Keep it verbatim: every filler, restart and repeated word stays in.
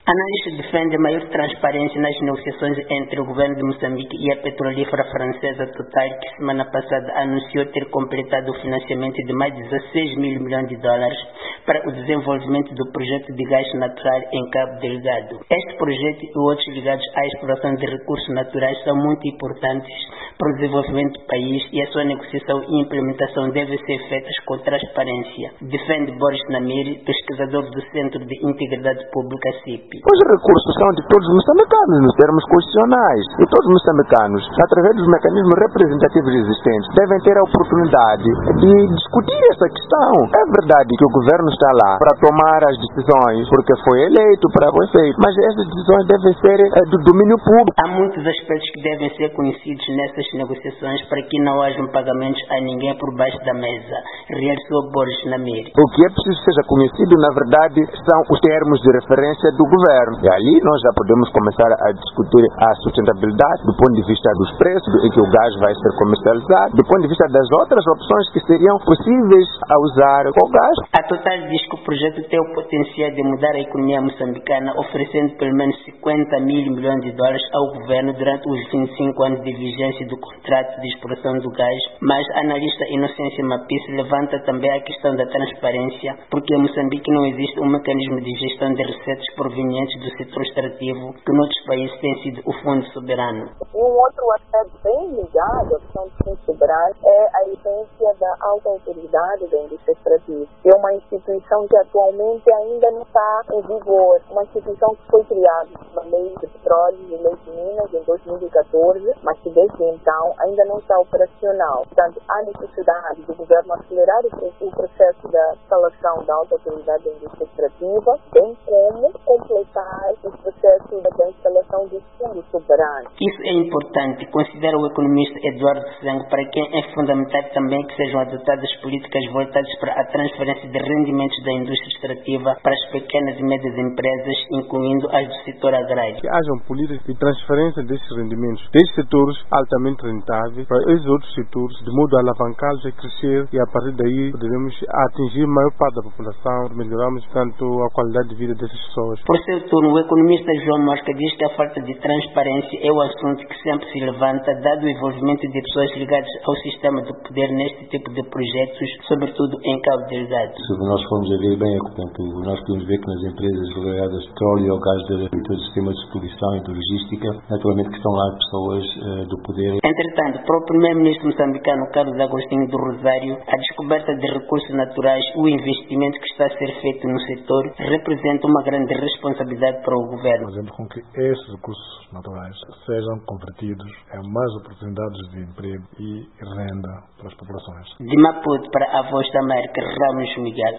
A analista defende a maior transparência nas negociações entre o governo de Moçambique e a petrolífera francesa Total, que semana passada anunciou ter completado o financiamento de mais de dezesseis mil milhões de dólares para o desenvolvimento do projeto de gás natural em Cabo Delgado. Este projeto e outros ligados à exploração de recursos naturais são muito importantes para o desenvolvimento do país e a sua negociação e implementação devem ser feitas com transparência, defende Boris Namiri, pesquisador do Centro de Integridade Pública C I P. Os recursos são de todos os moçambicanos, nos termos constitucionais. E todos os moçambicanos, através dos mecanismos representativos existentes, devem ter a oportunidade de discutir essa questão. É verdade que o governo está lá para tomar as decisões, porque foi eleito para o efeito, mas essas decisões devem ser é, do domínio público. Há muitos aspectos que devem ser conhecidos nessas negociações para que não hajam pagamentos a ninguém por baixo da mesa, realçou Boris Namiri. O que é preciso seja conhecido, na verdade, são os termos de referência do governo. E ali nós já podemos começar a discutir a sustentabilidade do ponto de vista dos preços em que o gás vai ser comercializado, do ponto de vista das outras opções que seriam possíveis a usar o gás. A Total diz que o projeto tem o potencial de mudar a economia moçambicana, oferecendo pelo menos cinquenta mil milhões de dólares ao governo durante os vinte e cinco anos de vigência do contrato de exploração do gás, mas a analista Inocência Mapis levanta também a questão da transparência, porque em Moçambique não existe um mecanismo de gestão de receitas provenientes do setor extrativo, que noutros países tem sido o Fundo Soberano. Um outro aspecto bem ligado à questão do Fundo Soberano é a essência da alta autoridade da indústria extrativa. É uma instituição que atualmente ainda não está em vigor, uma instituição que foi criada na Lei de Petróleo e Lei de Minas em dois mil e catorze, mas que desde então ainda não está operacional. Portanto, há necessidade do governo acelerar o processo da instalação da alta autoridade da indústria extrativa, bem como completar o processo da instalação do Fundo Soberano. Isso é importante, considera o economista Eduardo Sengo, para quem é fundamental também que sejam adotadas políticas voltadas para a transferência de rendimentos da indústria extrativa para as pequenas e médias empresas, incluindo as do setor agrário. Que hajam políticas de transferência desses rendimentos desses setores altamente rentáveis para esses outros setores, de modo a alavancá-los a crescer e a partir daí poderemos atingir a maior parte da população, melhorarmos tanto a qualidade de vida dessas pessoas. Por seu turno, o economista João Mosca diz que a falta de transparência é o assunto que sempre se levanta, dado o envolvimento de pessoas ligadas ao sistema do poder neste tipo de projetos, sobretudo em Cabo Delgado. Se nós formos a ver bem, portanto, nós podemos ver que nas empresas ligadas ao petróleo e ao gás e todo o sistema de distribuição e de logística, naturalmente que estão lá pessoas uh, do poder. Entretanto, para o primeiro-ministro moçambicano Carlos Agostinho do Rosário, a descoberta de recursos naturais e o investimento que está a ser feito no setor representa uma grande responsabilidade para o governo. Fazendo com que esses recursos naturais sejam convertidos em mais oportunidades de emprego e renda para as populações. De Maputo para a Voz da América, Ramos Miguel.